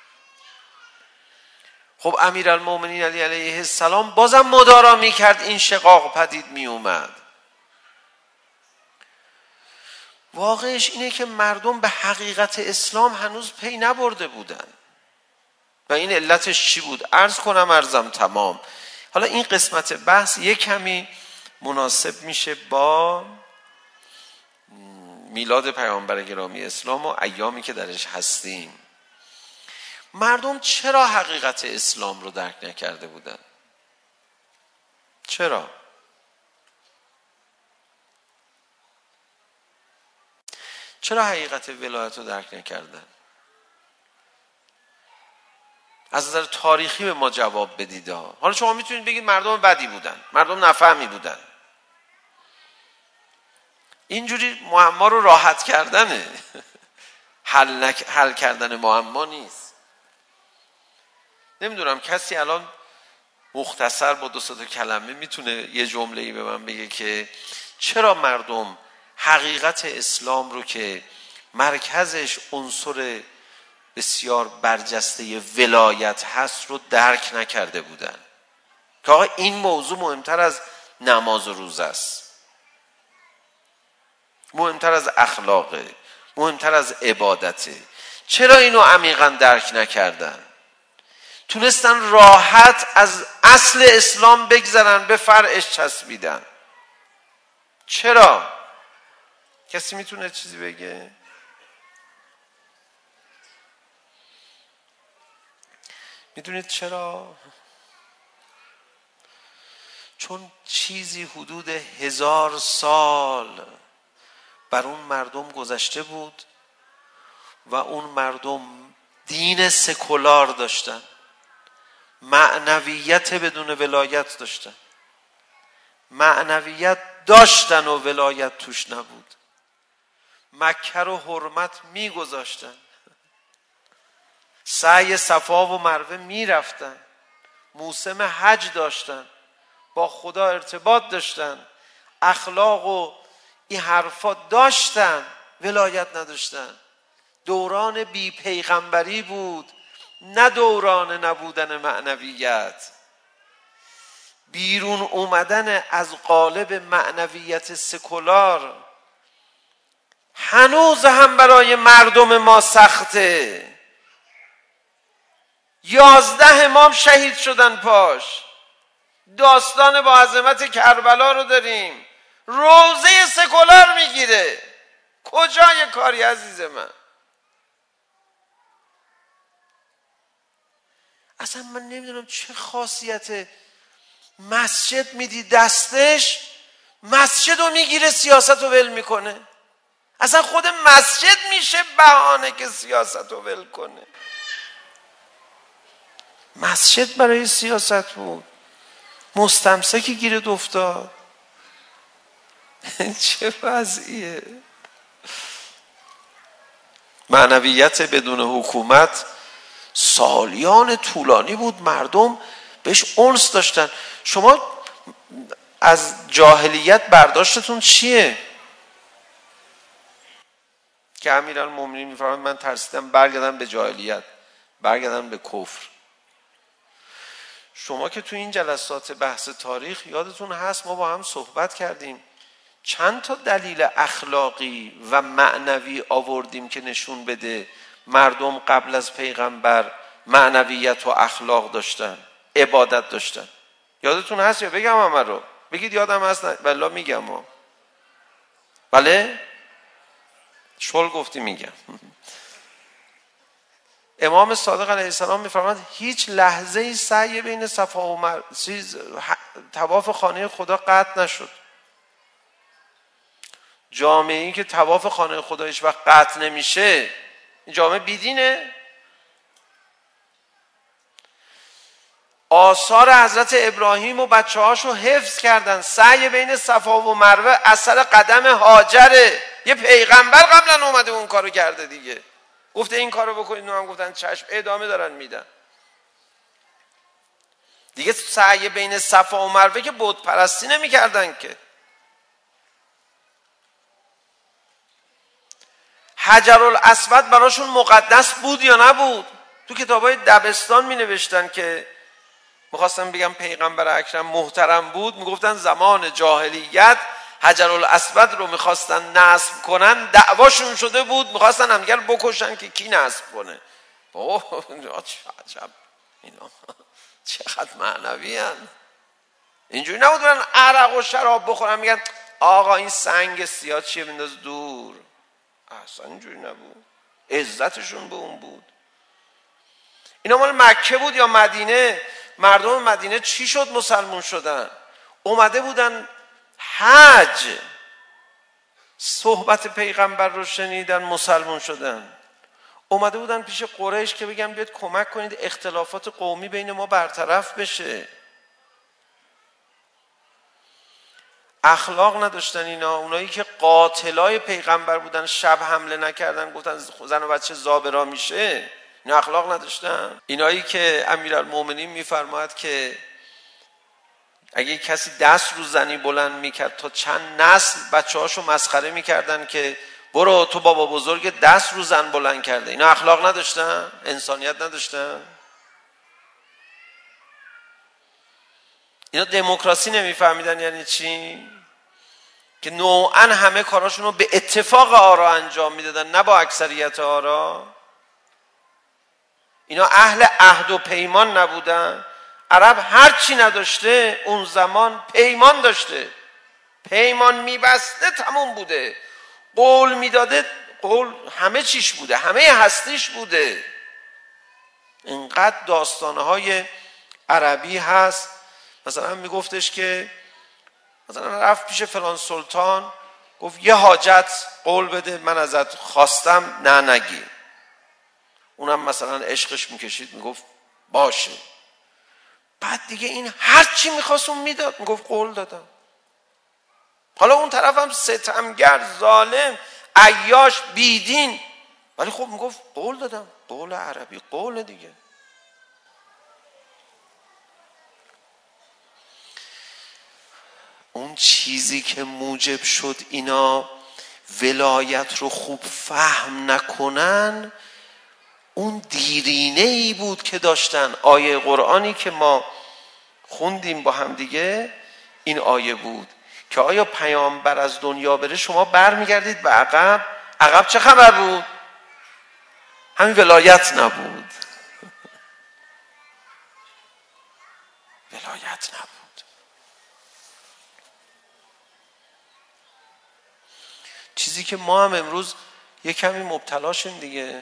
خب امیرالمومنین علی علیه السلام بازم مدارا میکرد، این شقاق پدید میومد. واقعش اینه که مردم به حقیقت اسلام هنوز پی نبرده بودن و این علتش چی بود؟ عرض کنم عرضم تمام. حالا این قسمت بحث یک کمی مناسب میشه با میلاد پیامبر گرامی اسلام و ایامی که درش هستیم. مردم چرا حقیقت اسلام رو درک نکرده بودن؟ چرا؟ چرا حقیقت ولایت رو درک نکردن؟ از نظر تاریخی به ما جواب بدید. حالا شما میتونید بگید مردم بدی بودن، مردم نفهمی بودن. اینجوری معما رو راحت کردنه، حل, نک... حل کردن معما نیست. نمیدونم کسی الان مختصر با دو سه تا کلمه میتونه یه جمله‌ای به من بگه که چرا مردم حقیقت اسلام رو که مرکزش عنصر بسیار برجسته ولایت هست رو درک نکرده بودن؟ که آقا این موضوع مهمتر از نماز و روزه است، مهمتر از اخلاقه، مهمتر از عبادته. چرا اینو عمیقا درک نکردن؟ تونستن راحت از اصل اسلام بگذرن، به فرعش چسبیدن. چرا؟ کسی میتونه چیزی بگه؟ میدونید چرا؟ چون چیزی حدود هزار سال بر اون مردم گذشته بود و اون مردم دین سکولار داشتن، معنویت بدون ولایت داشتن، معنویت داشتن و ولایت توش نبود، مکه رو حرمت می گذاشتن، سعی صفا و مروه می رفتن، موسم حج داشتن، با خدا ارتباط داشتن، اخلاق و این حرفا داشتن، ولایت نداشتن. دوران بی پیغمبری بود، نه دوران نبودن معنویت. بیرون اومدن از قالب معنویت سکولار هنوز هم برای مردم ما سخته. یازده امام شهید شدن پاش. داستان با عظمت کربلا رو داریم، روزه سکولار میگیره. کجای کاری عزیز من؟ اصلا من نمیدونم چه خاصیت مسجد میدی دستش، مسجد رو میگیره سیاست رو ول میکنه. اصلا خود مسجد میشه بهانه که سیاست رو ول کنه. مسجد برای سیاست بود، مستمسکی گیرد افتاد. چه وضعیه؟ معنویت بدون حکومت سالیان طولانی بود، مردم بهش انس داشتن. شما از جاهلیت برداشتتون چیه؟ که امیرالمومنین میفرماید من ترسیدم برگردم به جاهلیت، برگردم به کفر. شما که تو این جلسات بحث تاریخ یادتون هست ما با هم صحبت کردیم، چند تا دلیل اخلاقی و معنوی آوردیم که نشون بده مردم قبل از پیغمبر معنویت و اخلاق داشتن، عبادت داشتن. یادتون هست یا بگم همه رو؟ بگید یادم هست. والله میگم ها. بله؟ شل گفتی میگم. امام صادق علیه السلام میفرماید هیچ لحظه ای سعی بین صفا و مروه طواف خانه خدا قطع نشد. جامعه‌ای که طواف خانه خدا هیچ وقت قطع نمیشه این جامعه بیدینه. آثار حضرت ابراهیم و بچه هاشو حفظ کردن. سعی بین صفا و مروه اثر قدم هاجره. یه پیغمبر قبلا اومده اون کارو کرده دیگه، گفته این کارو بکنید، هم گفتن چشم، ادامه دارن میدن دیگه. سعی بین صفا و مروه که بت پرستی نمی کردن که. حجرالاسود براشون مقدس بود یا نبود؟ تو کتابای دبستان می نوشتن که میخواستم بگم پیغمبر اکرم محترم بود، میگفتن زمان جاهلیت حجرالاسود رو میخواستن نصب کنن، دعواشون شده بود، میخواستن همدیگر بکشن که کی نصب کنه. اوه چه عجب اینا، چقدر معنوی هن. اینجوری نبود برن عرق و شراب بخورن میگن آقا این سنگ سیاه چیه بنداز دور. اصلا اینجوری نبود، عزتشون به اون بود. اینا مال مکه بود یا مدینه؟ مردم مدینه چی شد مسلمون شدن؟ اومده بودن حج، صحبت پیغمبر رو شنیدن مسلمون شدن. اومده بودن پیش قریش که بگن بیاد کمک کنید اختلافات قومی بین ما برطرف بشه. اخلاق نداشتن اینا. اونایی که قاتلای پیغمبر بودن شب حمله نکردن، گفتن زن و بچه زابرا میشه، اینا اخلاق نداشتن. اینایی که امیرالمومنین میفرماید که اگه کسی دست رو زنی بلند میکرد تا چند نسل بچه هاشو مسخره میکردن که برو تو بابا بزرگ دست رو زن بلند کرده. اینا اخلاق نداشتن؟ انسانیت نداشتن؟ اینا دموکراسی نمیفهمیدن یعنی چی؟ که نوعا همه کاراشون رو به اتفاق آرا انجام میدادن، نه با اکثریت آرا. اینا اهل عهد و پیمان نبودن. عرب هر چی نداشته اون زمان پیمان داشته، پیمان میبسته تموم بوده، قول میداده، قول همه چیش بوده، همه هستیش بوده. اینقدر داستانهای عربی هست. مثلا میگفتش که مثلا رفت پیش فلان سلطان گفت یه حاجت قول بده من ازت خواستم نه نگی. اونم مثلا عشقش میکشید میگفت باشه. بعد دیگه این هر چی میخواست اون میداد، میگفت قول دادم. حالا اون طرف هم ستمگر، ظالم، عیاش، بیدین، ولی خب میگفت قول دادم. قول عربی قول دیگه. اون چیزی که موجب شد اینا ولایت رو خوب فهم نکنن اون دیرینه ای بود که داشتن. آیه قرآنی که ما خوندیم با هم دیگه این آیه بود که آیا پیامبر از دنیا بره شما برمیگردید به عقب؟ عقب چه خبر بود؟ همین ولایت نبود. ولایت نبود. چیزی که ما هم امروز یک کمی مبتلاشیم دیگه.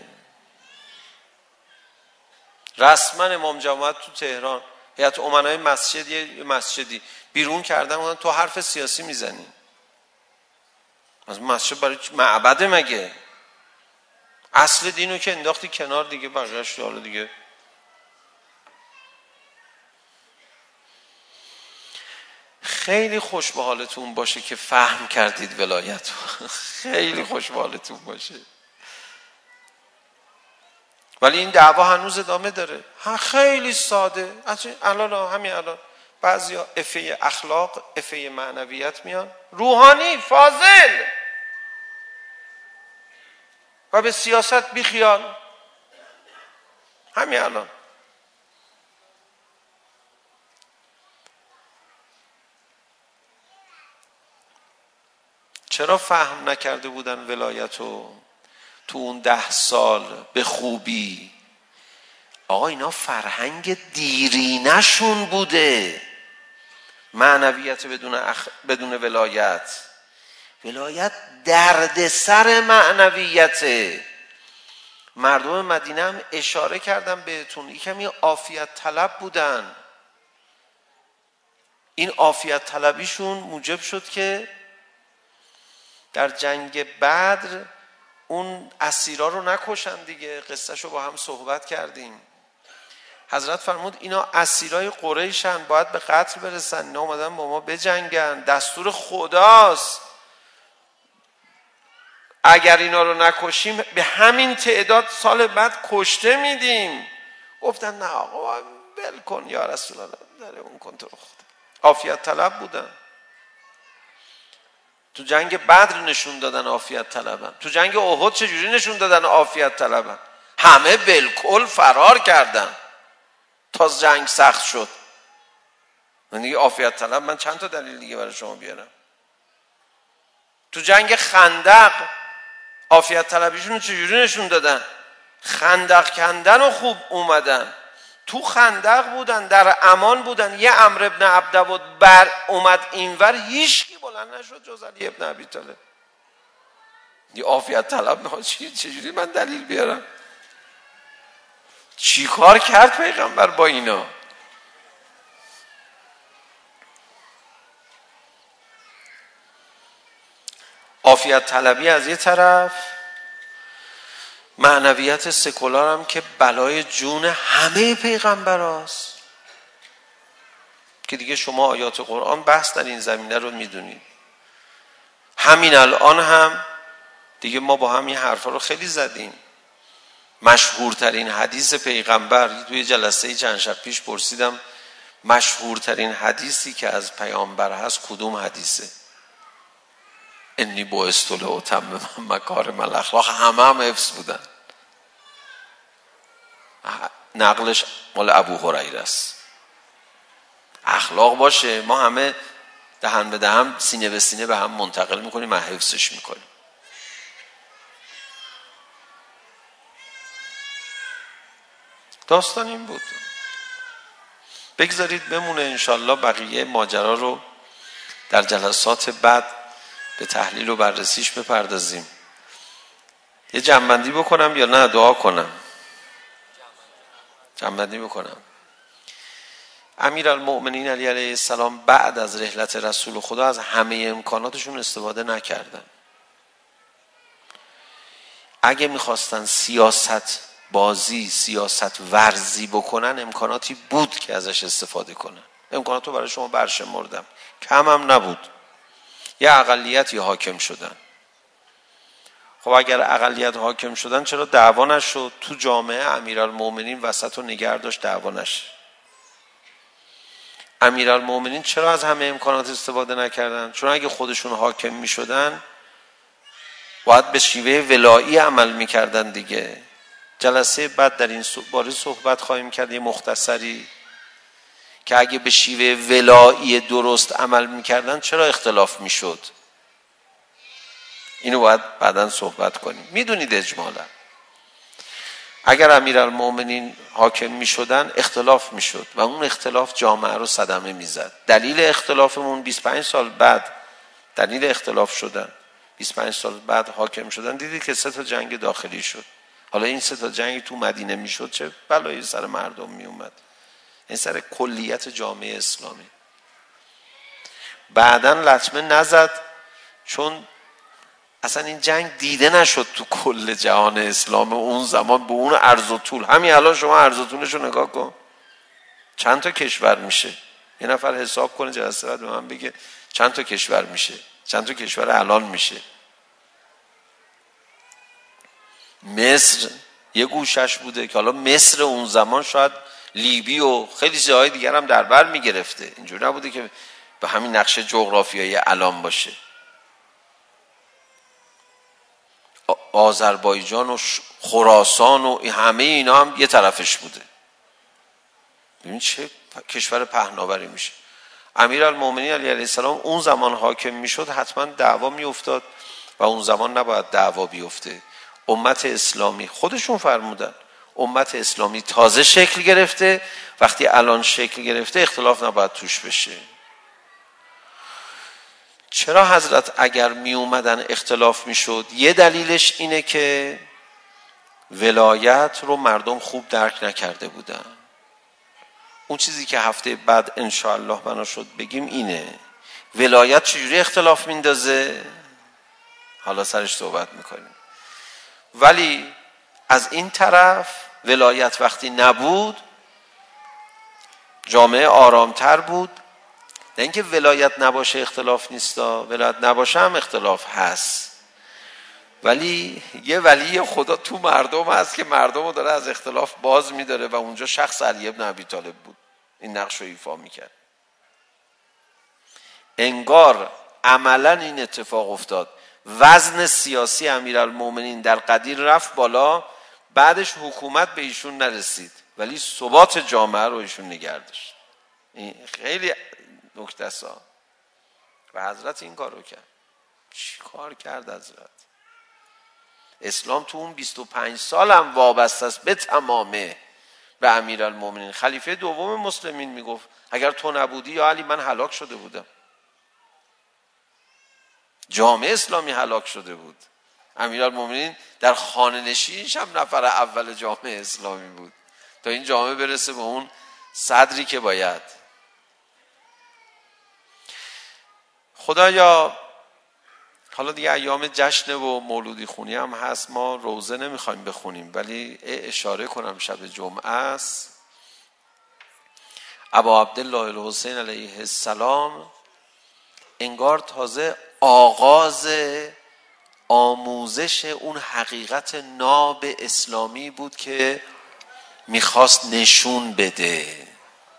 رسما امام جماعت تو تهران هیئت امنای مسجد یه مسجدی بیرون کردن گفتن تو حرف سیاسی میزنی. از مسجد برای معبد مگه؟ اصل دینو که انداختی کنار دیگه، بقیه‌اش حالا دیگه. خیلی خوش به حالتون باشه که فهم کردید ولایت. خیلی خوش به حالتون باشه. ولی این دعوا هنوز ادامه داره. ها خیلی ساده. الان همین الان بعضیا افه اخلاق، افه معنویت میان، روحانی، فاضل، و به سیاست بی خیال. همین الان چرا فهم نکرده بودن ولایتو تو اون ده سال به خوبی؟ آقا اینا فرهنگ دیرینشون بوده. معنویت بدون اخ... بدون ولایت. ولایت دردسر معنویته. مردم مدینه هم اشاره کردم بهتون یکمی عافیت طلب بودن. این عافیت طلبیشون موجب شد که در جنگ بدر اون اسیرا رو نکشن دیگه. قصهش رو با هم صحبت کردیم. حضرت فرمود اینا اسیرای قریشن، باید به قتل برسن، اینا اومدن با ما بجنگن، دستور خداست. اگر اینا رو نکشیم به همین تعداد سال بعد کشته میدیم. گفتن نه آقا ول کن یا رسول الله، داره اون کن تو رو خدا. عافیت طلب بودن. تو جنگ بدر نشون دادن عافیت طلبن. تو جنگ احد چجوری نشون دادن عافیت طلبن؟ همه بالکل فرار کردن تا جنگ سخت شد. من دیگه عافیت طلب، من چند تا دلیل دیگه برای شما بیارم. تو جنگ خندق عافیت طلبیشون رو چجوری نشون دادن؟ خندق کندن و خوب اومدن. تو خندق بودن، در امان بودن. یه عمرو ابن عبدود بر اومد اینور، هیچ کی بلند نشد جز علی ابن ابی طالب. یه عافیت طلب میخواد چی چجوری من دلیل بیارم؟ چی کار کرد پیغمبر با اینا؟ عافیت طلبی از یه طرف، معنویت سکولار هم که بلای جون همه پیغمبر هاست که دیگه شما آیات قرآن بحث در این زمینه رو میدونید. همین الان هم دیگه ما با هم این حرفا رو خیلی زدیم. مشهورترین حدیث پیغمبر، توی جلسه چند شب پیش پرسیدم مشهورترین حدیثی که از پیامبر هست کدوم حدیثه؟ انی بعثت لاتمم مکارم الاخلاق. همه هم حفظ بودن. نقلش مال ابو هریره است. اخلاق باشه ما همه دهن به دهن، سینه به سینه به هم منتقل میکنیم، ما حفظش میکنیم. داستان این بود. بگذارید بمونه، انشالله بقیه ماجرا رو در جلسات بعد به تحلیل و بررسیش بپردازیم. یه جمع‌بندی بکنم یا نه دعا کنم؟ جمع‌بندی بکنم. امیرالمؤمنین علی علیه السلام بعد از رحلت رسول خدا از همه امکاناتشون استفاده نکردن. اگه میخواستن سیاست بازی، سیاست ورزی بکنن، امکاناتی بود که ازش استفاده کنن. امکاناتو برای شما برشمردم، کم هم نبود. یه اقلیتی حاکم شدن. خب اگر اقلیت حاکم شدن چرا دعوا نشد؟ تو جامعه امیرالمؤمنین وسط و نگه داشت دعوا نشه. امیرالمؤمنین چرا از همه امکانات استفاده نکردن؟ چون اگه خودشون حاکم می شدن باید به شیوه ولایی عمل می کردن دیگه. جلسه بعد در این باره صحبت خواهیم کرد، یه مختصری، که اگه به شیوه ولایی درست عمل می کردن چرا اختلاف می شد. اینو باید بعداً صحبت کنیم. می دونید اجمالا اگر امیرالمؤمنین حاکم می شدن اختلاف می شد و اون اختلاف جامعه رو صدمه می زد. دلیل اختلافمون بیست و پنج سال بعد، دلیل اختلاف شدن بیست و پنج سال بعد حاکم شدن، دیدید که سه تا جنگ داخلی شد. حالا این سه تا جنگ تو مدینه می شد چه بلایی سر مردم می اومد؟ این سر کلیت جامعه اسلامی. بعداً لطمه نزد چون اصلا این جنگ دیده نشد تو کل جهان اسلام اون زمان به اون عرض و طول. همین الان شما عرض و طولش رو نگاه کن، چند تا کشور میشه؟ یه نفر حساب کنه جلسه بعد به من بگه چند تا کشور میشه، چند تا کشور الان میشه. مصر یه گوشش بوده که حالا مصر اون زمان شاید لیبی و خیلی جاهای دیگر هم در بر میگرفته، اینجوری نبوده که به همین نقشه جغرافیایی الان باشه. آذربایجان و خراسان و همه اینا هم یه طرفش بوده. ببین چه کشور پهناوری میشه. امیرالمؤمنین علی علیه السلام اون زمان حاکم میشد حتما دعوا میافتاد و اون زمان نباید دعوا بیفته. امت اسلامی خودشون فرمودن امت اسلامی تازه شکل گرفته، وقتی الان شکل گرفته اختلاف نباید توش بشه. چرا حضرت اگر می اومدن اختلاف می شد؟ یه دلیلش اینه که ولایت رو مردم خوب درک نکرده بودن. اون چیزی که هفته بعد انشاءالله بنا شد بگیم اینه، ولایت چجوری اختلاف میندازه، حالا سرش صحبت میکنیم. ولی از این طرف ولایت وقتی نبود جامعه آرامتر بود. نه اینکه ولایت نباشه اختلاف نیستا، ولایت نباشه هم اختلاف هست، ولی یه ولی خدا تو مردم هست که مردم رو داره از اختلاف باز میداره و اونجا شخص علی ابن ابی طالب بود، این نقش رو ایفا میکرد. انگار عملا این اتفاق افتاد، وزن سیاسی امیرالمؤمنین در قدیر رفت بالا، بعدش حکومت به ایشون نرسید ولی ثبات جامعه رو ایشون نگه داشت. این خیلی نکته است و حضرت این کار رو کرد. چی کار کرد حضرت؟ اسلام تو اون بیست و پنج سال هم وابسته است به تمامه به امیرالمؤمنین. خلیفه دوم مسلمین میگفت اگر تو نبودی یا علی من هلاک شده بودم. جامعه اسلامی هلاک شده بود. امیرالمؤمنین در خانه نشینش هم نفر اول جامعه اسلامی بود تا این جامعه برسه به اون صدری که باید. خدایا حالا دیگه ایام جشن و مولودی خونی هم هست، ما روزه نمیخوایم بخونیم ولی اشاره کنم شب جمعه است. ابا عبدالله الحسین علیه السلام انگار تازه آغاز آموزش اون حقیقت ناب اسلامی بود که میخواست نشون بده.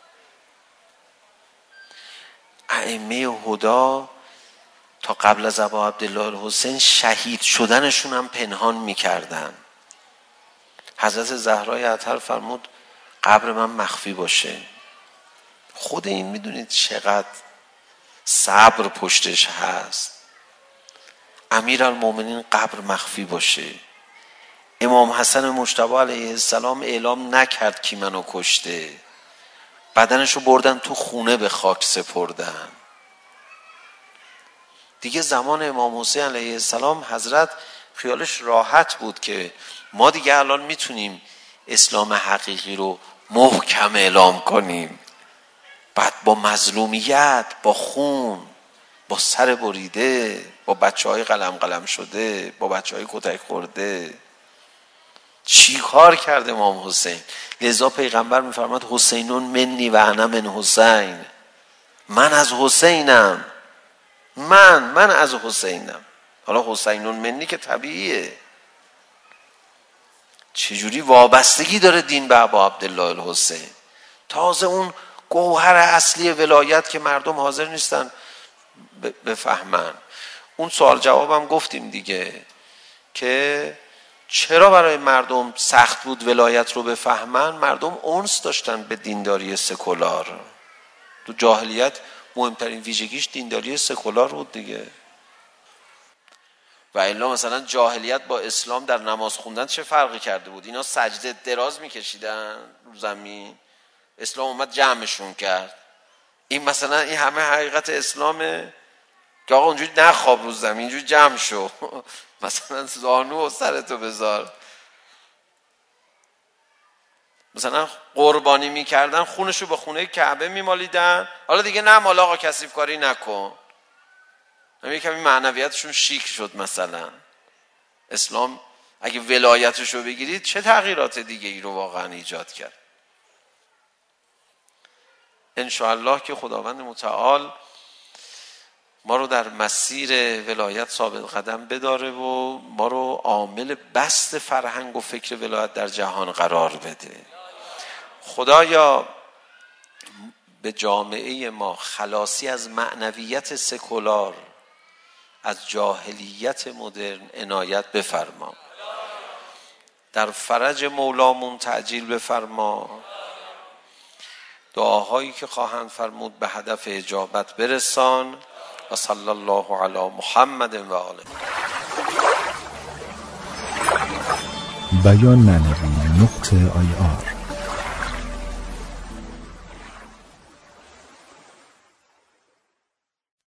ائمه هدا تا قبل از ابا عبدالله الحسین شهید شدنشون هم پنهان میکردن. حضرت زهرای اطهر فرمود قبر من مخفی باشه. خود این میدونید چقدر صبر پشتش هست. امیرالمؤمنین قبر مخفی باشه. امام حسن مجتبی علیه السلام اعلام نکرد کی منو کشته، بدنشو بردن تو خونه به خاک سپردن. دیگه زمان امام حسین علیه السلام حضرت خیالش راحت بود که ما دیگه الان میتونیم اسلام حقیقی رو محکم اعلام کنیم. بعد با مظلومیت، با خون، با سر بریده، با بچه های قلم قلم شده، با بچه های کتک خورده، چی کار کرده امام حسین؟ لذا پیغمبر میفرماد حسینون منی و انا من حسین، من از حسینم، من من از حسینم. حالا حسینون منی که طبیعیه. چجوری وابستگی داره دین به ابا عبدالله الحسین. تازه اون گوهر اصلی ولایت که مردم حاضر نیستن بفهمن. اون سوال جوابم گفتیم دیگه که چرا برای مردم سخت بود ولایت رو بفهمن. مردم انس داشتن به دینداری سکولار. تو جاهلیت مهمترین ویژگیش دینداری سکولار بود دیگه. و الا مثلا جاهلیت با اسلام در نماز خوندن چه فرقی کرده بود؟ اینا سجده دراز میکشیدن رو زمین، اسلام اومد جمعشون کرد. این مثلا این همه حقیقت اسلامه که آقا اونجوری نخواب رو زمین، اینجوری جمع شو مثلا زانو و سرتو بذار. مثلا قربانی میکردن خونشو با خونه کعبه میمالیدن. حالا دیگه نه مال آقا کثیف کاری نکن. همین کمی معنویتشون شیک شد. مثلا اسلام اگه ولایتشو بگیرید چه تغییرات دیگه ای رو واقعا ایجاد کرد. انشاءالله که خداوند متعال ما رو در مسیر ولایت ثابت قدم بداره و ما رو عامل بسط فرهنگ و فکر ولایت در جهان قرار بده. خدایا به جامعه ما خلاصی از معنویت سکولار، از جاهلیت مدرن عنایت بفرما. در فرج مولامون تعجیل بفرما. دعاهایی که خواهند فرمود به هدف اجابت برسان. و صلی الله علی محمد و آله. بیان معنوی نقطه آی آر